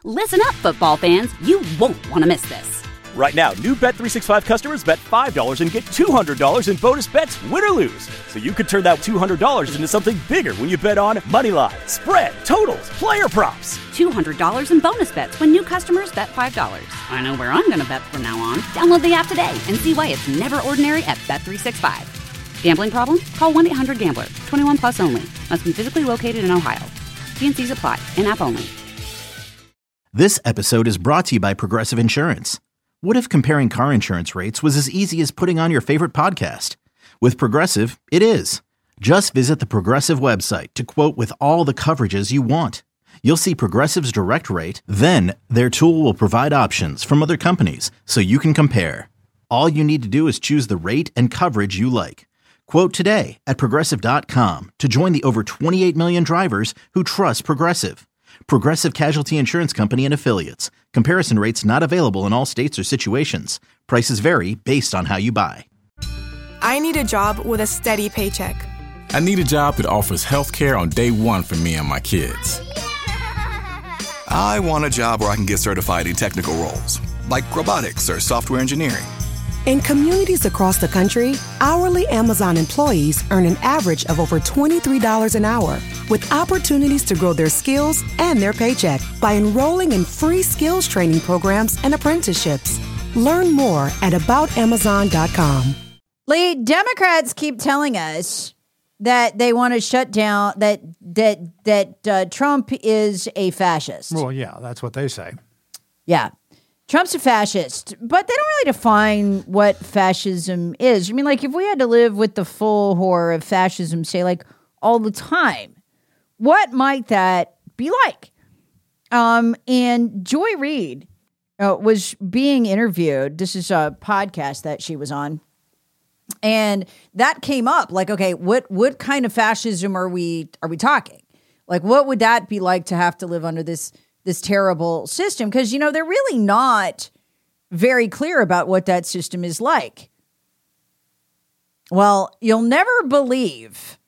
Listen up, football fans. You won't want to miss this. Right now, new Bet365 customers bet $5 and get $200 in bonus bets, win or lose. So you could turn that $200 into something bigger when you bet on moneyline, spread, totals, player props. $200 in bonus bets when new customers bet $5. I know where I'm going to bet from now on. Download the app today and see why it's never ordinary at Bet365. Gambling problem? Call 1-800-GAMBLER. 21 plus only. Must be physically located in Ohio. T&Cs apply. In-app only. This episode is brought to you by Progressive Insurance. What if comparing car insurance rates was as easy as putting on your favorite podcast? With Progressive, it is. Just visit the Progressive website to quote with all the coverages you want. You'll see Progressive's direct rate, then their tool will provide options from other companies so you can compare. All you need to do is choose the rate and coverage you like. Quote today at Progressive.com to join the over 28 million drivers who trust Progressive. Progressive Casualty Insurance Company and Affiliates. Comparison rates not available in all states or situations. Prices vary based on how you buy. I need a job with a steady paycheck. I need a job that offers health care on day one for me and my kids. I want a job where I can get certified in technical roles, like robotics or software engineering. In communities across the country, hourly Amazon employees earn an average of over $23 an hour, with opportunities to grow their skills and their paycheck by enrolling in free skills training programs and apprenticeships. Learn more at aboutamazon.com. Lee, Democrats keep telling us that they want to shut down, that Trump is a fascist. Well, yeah, that's what they say. Yeah. Trump's a fascist, but they don't really define what fascism is. I mean, like, if we had to live with the full horror of fascism, say, like, all the time, what might that be like? And Joy Reid was being interviewed. This is a podcast that she was on. And that came up, like, okay, what kind of fascism are we talking? Like, what would that be like to have to live under this terrible system? Because, you know, they're really not very clear about what that system is like. Well, you'll never believe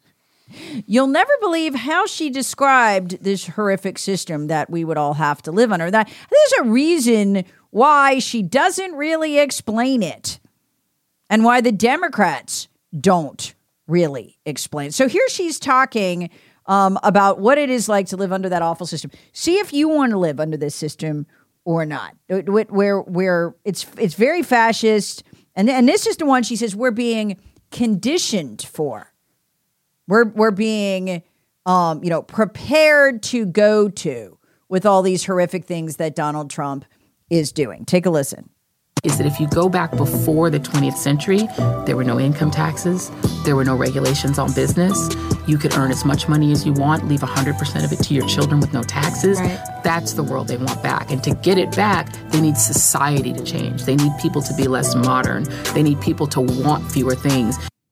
how she described this horrific system that we would all have to live under. That there's a reason why she doesn't really explain it and why the Democrats don't really explain it. So here she's talking about what it is like to live under that awful system. See if you want to live under this system or not. Where it's very fascist, and this is the one she says we're being conditioned for. We're being prepared to go to with all these horrific things that Donald Trump is doing. Take a listen. Is that if you go back before the 20th century, there were no income taxes, there were no regulations on business. You could earn as much money as you want, leave 100% of it to your children with no taxes. Right. That's the world they want back. And to get it back, they need society to change. They need people to be less modern. They need people to want fewer things.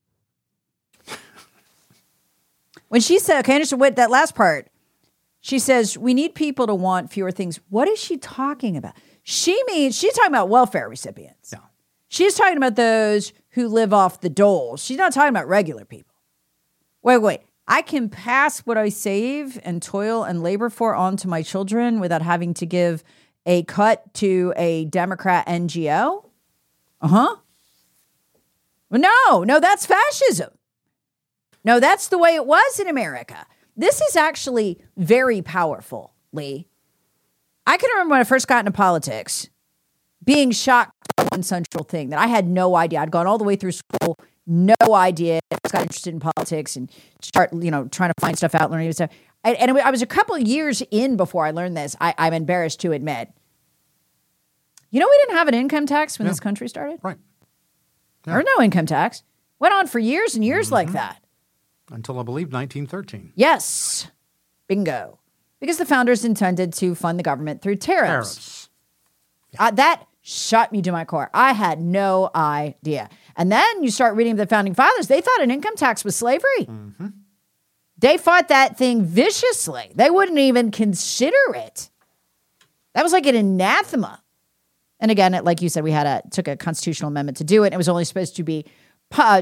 When she said, okay, I understand what that last part, she says, we need people to want fewer things. What is she talking about? She's talking about welfare recipients. Yeah. She's talking about those who live off the dole. She's not talking about regular people. Wait. I can pass what I save and toil and labor for on to my children without having to give a cut to a Democrat NGO? Uh-huh. Well, no, that's fascism. No, that's the way it was in America. This is actually very powerful, Lee. I can remember when I first got into politics, being shocked by one central thing that I had no idea. I'd gone all the way through school, no idea. I just got interested in politics and start, trying to find stuff out, learning stuff. I was a couple of years in before I learned this. I'm embarrassed to admit. We didn't have an income tax when this country started. Right. Yeah. There was no income tax. Went on for years and years like that. Until I believe 1913. Yes. Bingo. Because the founders intended to fund the government through tariffs. Yeah. That shut me to my core. I had no idea. And then you start reading the founding fathers. They thought an income tax was slavery. Mm-hmm. They fought that thing viciously. They wouldn't even consider it. That was like an anathema. And again, like you said, we took a constitutional amendment to do it. It was only supposed to be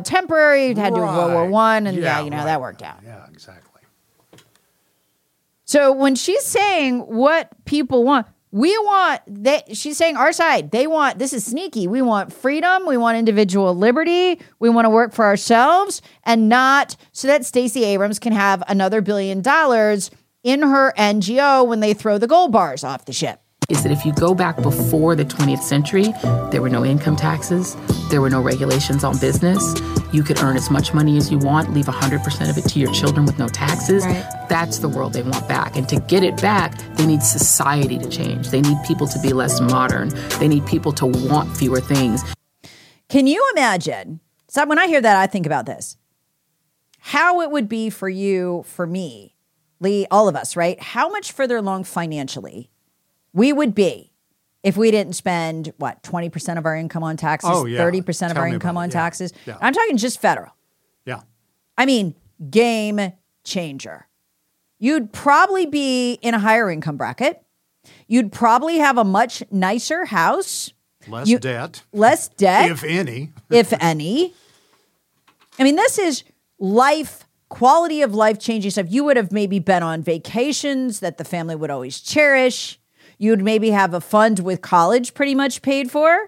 temporary. It had to do with World War I. And how that worked out. Yeah, exactly. So when she's saying what people want, she's saying our side, they want, this is sneaky. We want freedom. We want individual liberty. We want to work for ourselves and not so that Stacey Abrams can have another $1 billion in her NGO when they throw the gold bars off the ship. Is that if you go back before the 20th century, there were no income taxes, there were no regulations on business. You could earn as much money as you want, leave 100% of it to your children with no taxes. Right. That's the world they want back. And to get it back, they need society to change. They need people to be less modern. They need people to want fewer things. Can you imagine? So when I hear that, I think about this. How it would be for you, for me, Lee, all of us, right? How much further along financially we would be if we didn't spend, 20% of our income on taxes, 30% of our income on taxes. Yeah. I'm talking just federal. Yeah. I mean, game changer. You'd probably be in a higher income bracket. You'd probably have a much nicer house. Less debt. Less debt. If any. If any. I mean, this is quality of life changing stuff. You would have maybe been on vacations that the family would always cherish. You'd maybe have a fund with college pretty much paid for.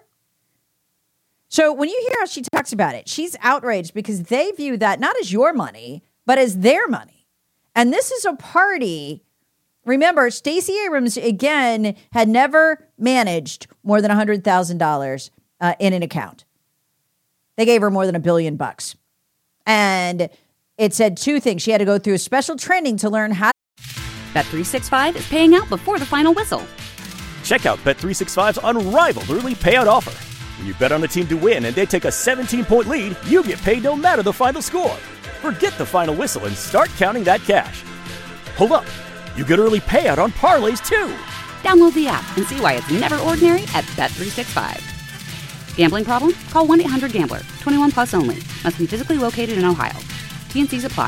So when you hear how she talks about it, she's outraged because they view that not as your money, but as their money. And this is a party. Remember, Stacey Abrams, again, had never managed more than $100,000 in an account. They gave her more than $1 billion. And it said two things. She had to go through a special training to learn how. Bet365 is paying out before the final whistle. Check out Bet365's unrivaled early payout offer. When you bet on a team to win and they take a 17-point lead, you get paid no matter the final score. Forget the final whistle and start counting that cash. Hold up. You get early payout on parlays, too. Download the app and see why it's never ordinary at Bet365. Gambling problem? Call 1-800-GAMBLER. 21 plus only. Must be physically located in Ohio. T&Cs apply.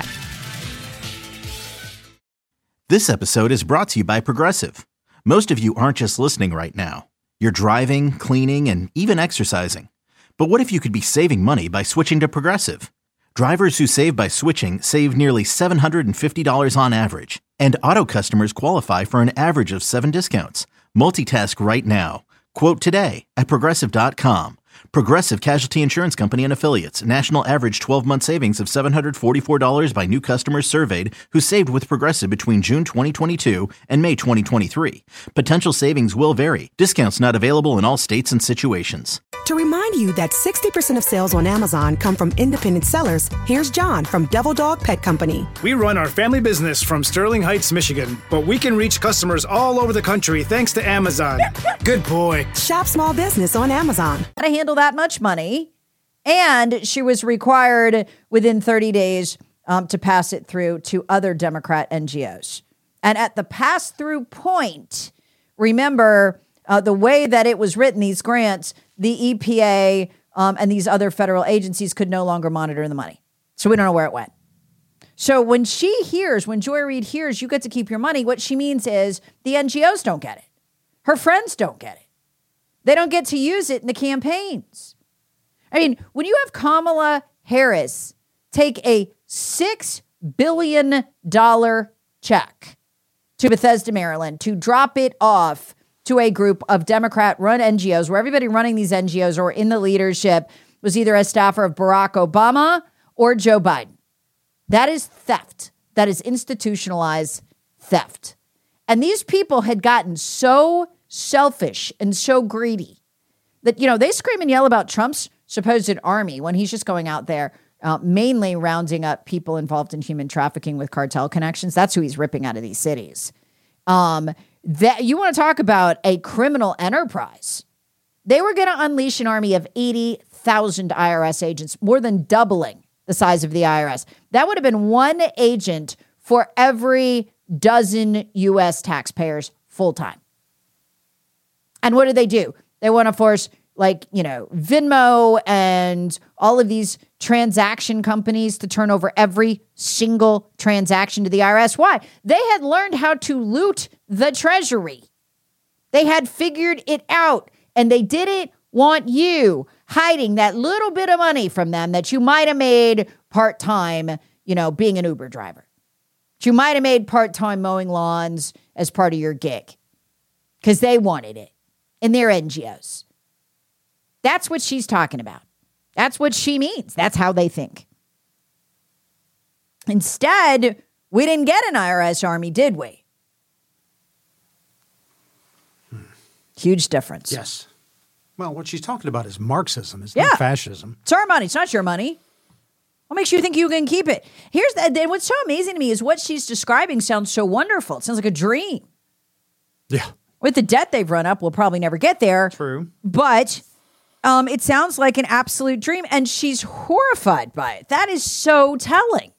This episode is brought to you by Progressive. Most of you aren't just listening right now. You're driving, cleaning, and even exercising. But what if you could be saving money by switching to Progressive? Drivers who save by switching save nearly $750 on average. And auto customers qualify for an average of 7 discounts. Multitask right now. Quote today at Progressive.com. Progressive Casualty Insurance Company and Affiliates. National average 12-month savings of $744 by new customers surveyed who saved with Progressive between June 2022 and May 2023. Potential savings will vary. Discounts not available in all states and situations. To remind you that 60% of sales on Amazon come from independent sellers, here's John from Devil Dog Pet Company. We run our family business from Sterling Heights, Michigan, but we can reach customers all over the country thanks to Amazon. Good boy. Shop small business on Amazon. To handle that much money, and she was required within 30 days to pass it through to other Democrat NGOs. And at the pass-through point, remember the way that it was written, these grants, the EPA and these other federal agencies could no longer monitor the money. So we don't know where it went. So when Joy Reid hears you get to keep your money, what she means is the NGOs don't get it. Her friends don't get it. They don't get to use it in the campaigns. I mean, when you have Kamala Harris take a $6 billion check to Bethesda, Maryland, to drop it off to a group of Democrat-run NGOs, where everybody running these NGOs or in the leadership was either a staffer of Barack Obama or Joe Biden. That is theft. That is institutionalized theft. And these people had gotten so selfish and so greedy that, they scream and yell about Trump's supposed army when he's just going out there mainly rounding up people involved in human trafficking with cartel connections. That's who he's ripping out of these cities. That you want to talk about a criminal enterprise. They were going to unleash an army of 80,000 IRS agents, more than doubling the size of the IRS. That would have been one agent for every dozen U.S. taxpayers full time. And what do? They want to force Venmo and all of these transaction companies to turn over every single transaction to the IRS. Why? They had learned how to loot the Treasury. They had figured it out, and they didn't want you hiding that little bit of money from them that you might have made part-time, being an Uber driver. You might have made part-time mowing lawns as part of your gig because they wanted it in their NGOs. That's what she's talking about. That's what she means. That's how they think. Instead, we didn't get an IRS army, did we? Huge difference. Yes. Well, what she's talking about is Marxism. It's not fascism. It's our money. It's not your money. What makes you think you can keep it? Then what's so amazing to me is what she's describing sounds so wonderful. It sounds like a dream. Yeah. With the debt they've run up, we'll probably never get there. True. But it sounds like an absolute dream, and she's horrified by it. That is so telling.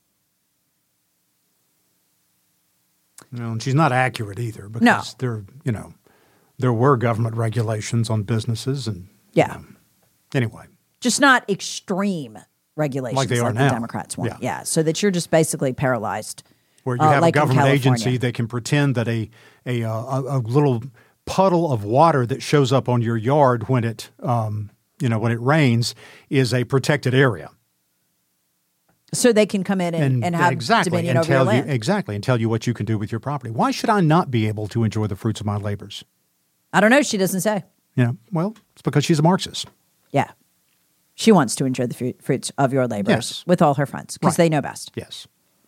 And she's not accurate either because there were government regulations on businesses and anyway. Just not extreme regulations like they are now. The Democrats want. Yeah, so that you're just basically paralyzed. Where you have a government agency that can pretend that a little puddle of water that shows up on your yard when it when it rains is a protected area. So they can come in and have dominion over your land. And tell you what you can do with your property. Why should I not be able to enjoy the fruits of my labors? I don't know. She doesn't say. Well, it's because she's a Marxist. Yeah. She wants to enjoy the fruits of your labors with all her friends because they know best. Yes.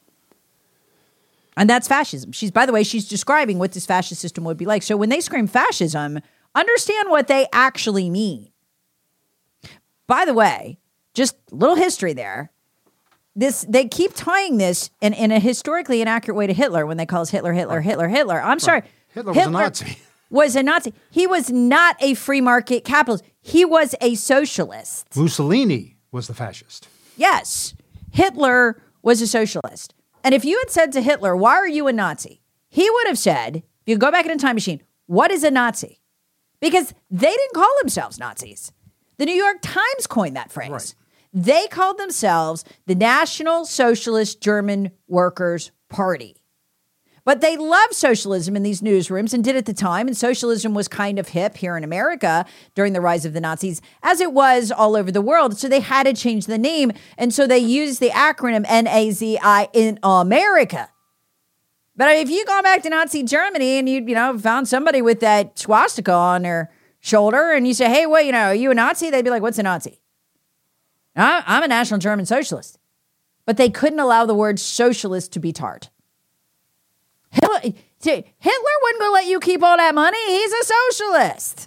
And that's fascism. By the way, she's describing what this fascist system would be like. So when they scream fascism, understand what they actually mean. By the way, just a little history there. They keep tying this in a historically inaccurate way to Hitler when they call us Hitler. I'm sorry. Hitler was a Nazi. Was a Nazi. He was not a free market capitalist. He was a socialist. Mussolini was the fascist. Yes. Hitler was a socialist. And if you had said to Hitler, why are you a Nazi? He would have said, if you go back in a time machine, what is a Nazi? Because they didn't call themselves Nazis. The New York Times coined that phrase. Right. They called themselves the National Socialist German Workers' Party. But they loved socialism in these newsrooms and did at the time. And socialism was kind of hip here in America during the rise of the Nazis, as it was all over the world. So they had to change the name. And so they used the acronym NAZI in America. But if you go back to Nazi Germany and you found somebody with that swastika on their shoulder and you say, hey, well, are you a Nazi? They'd be like, what's a Nazi? I'm a National German Socialist. But they couldn't allow the word socialist to be tarred. Hitler wasn't going to let you keep all that money. He's a socialist.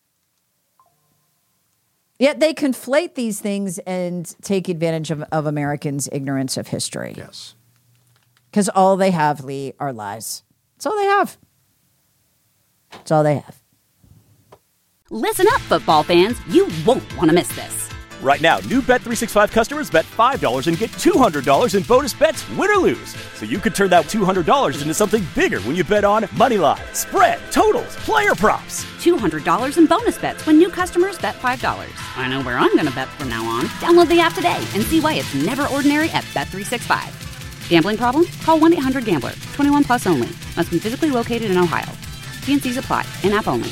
Yet they conflate these things and take advantage of Americans' ignorance of history. Yes. Because all they have, Lee, are lies. That's all they have. That's all they have. Listen up, football fans. You won't want to miss this. Right now, new Bet365 customers bet $5 and get $200 in bonus bets, win or lose. So you could turn that $200 into something bigger when you bet on money line, spread, totals, player props. $200 in bonus bets when new customers bet $5. I know where I'm going to bet from now on. Download the app today and see why it's never ordinary at Bet365. Gambling problem? Call 1-800-GAMBLER. 21 plus only. Must be physically located in Ohio. T&Cs apply. In-app only.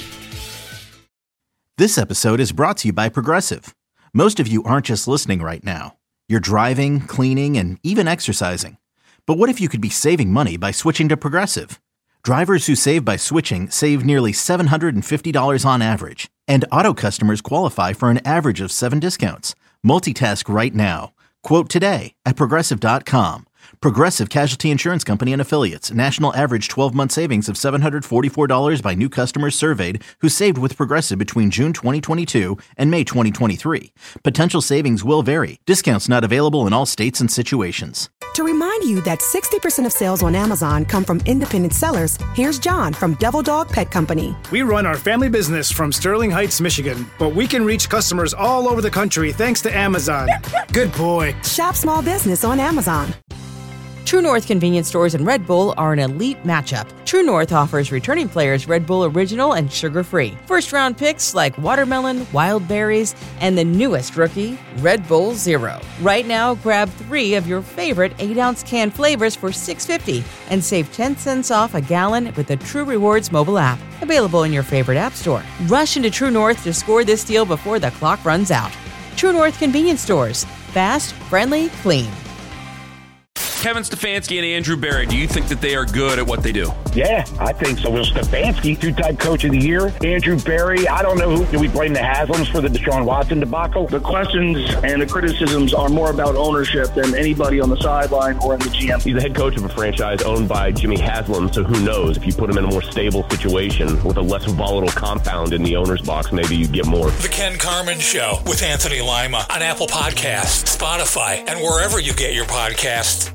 This episode is brought to you by Progressive. Most of you aren't just listening right now. You're driving, cleaning, and even exercising. But what if you could be saving money by switching to Progressive? Drivers who save by switching save nearly $750 on average. And auto customers qualify for an average of 7 discounts. Multitask right now. Quote today at Progressive.com. Progressive Casualty Insurance Company and Affiliates. National average 12-month savings of $744 by new customers surveyed who saved with Progressive between June 2022 and May 2023. Potential savings will vary. Discounts not available in all states and situations. To remind you that 60% of sales on Amazon come from independent sellers, here's John from Devil Dog Pet Company. We run our family business from Sterling Heights, Michigan, but we can reach customers all over the country thanks to Amazon. Good boy. Shop small business on Amazon. True North convenience stores and Red Bull are an elite matchup. True North offers returning players Red Bull Original and sugar-free. First-round picks like watermelon, wild berries, and the newest rookie, Red Bull Zero. Right now, grab 3 of your favorite 8-ounce can flavors for $6.50 and save 10 cents off a gallon with the True Rewards mobile app. Available in your favorite app store. Rush into True North to score this deal before the clock runs out. True North convenience stores. Fast, friendly, clean. Kevin Stefanski and Andrew Berry, do you think that they are good at what they do? Yeah, I think so. Will Stefanski, two-time coach of the year. Andrew Berry, I don't know who. Do we blame the Haslams for the Deshaun Watson debacle? The questions and the criticisms are more about ownership than anybody on the sideline or in the GM. He's the head coach of a franchise owned by Jimmy Haslam, so who knows? If you put him in a more stable situation with a less volatile compound in the owner's box, maybe you get more. The Ken Carman Show with Anthony Lima on Apple Podcasts, Spotify, and wherever you get your podcasts.